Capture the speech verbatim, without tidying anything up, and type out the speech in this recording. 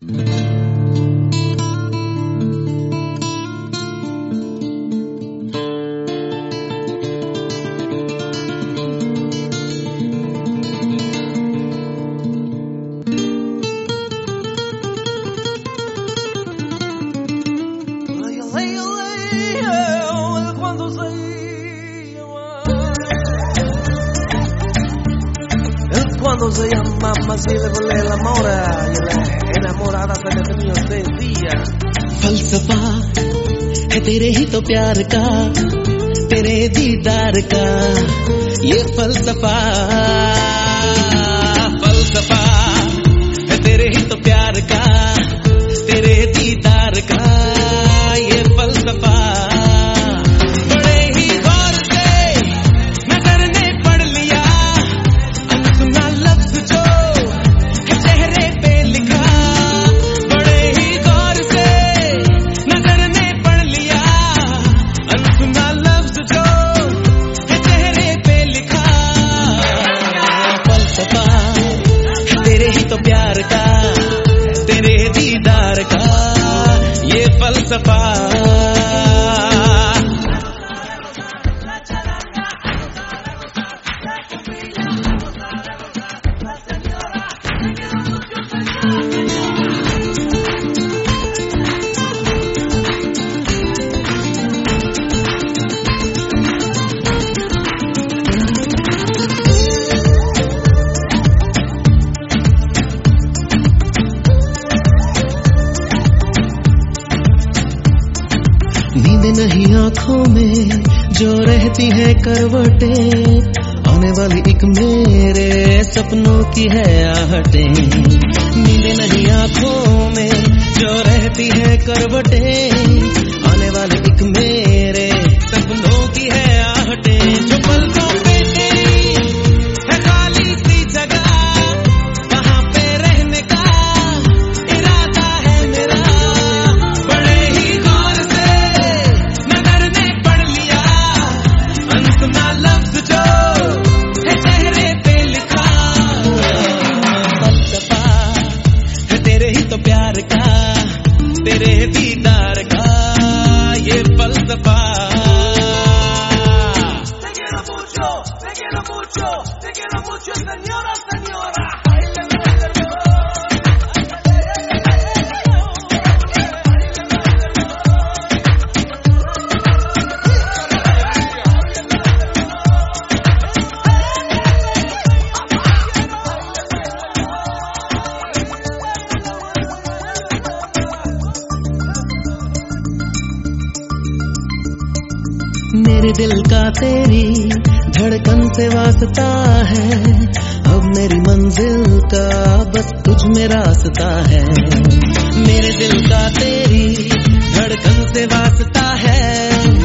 Cuando se llama Masile con el amor y la enamorada se le tenía seis días. फलसफा है तेरे ही तो प्यार का, तेरे दीदार का ये फलसफा। फलसफा है तेरे ही तो प्यार का, तेरे दीदार का ये फलसफा। तो प्यार का, तेरे दीदार का ये फलसफा। नींद नहीं आँखों में जो रहती है करवटें, आने वाली एक मेरे सपनों की है आहटें। नींद नहीं आँखों में जो रहती है करवटें, आने वाली एक मेरे सपनों की है आहटें। जो पलकों पे तेरी है खाली सी जगह, वहाँ पे रहने का इरादा है मेरा। बड़े ही गौर से नजर ने पढ़ लिया अनसुना लफ्ज जो है चेहरे पे लिखा। फलसफा है तेरे ही तो प्यार का, तेरे दीदार का ये फलसफा। Te quiero mucho, te quiero mucho, te quiero mucho, señora, señora. मेरे दिल का तेरी धड़कन से वास्ता है, अब मेरी मंजिल का बस तुझ में रास्ता है। मेरे दिल का तेरी धड़कन से वास्ता है,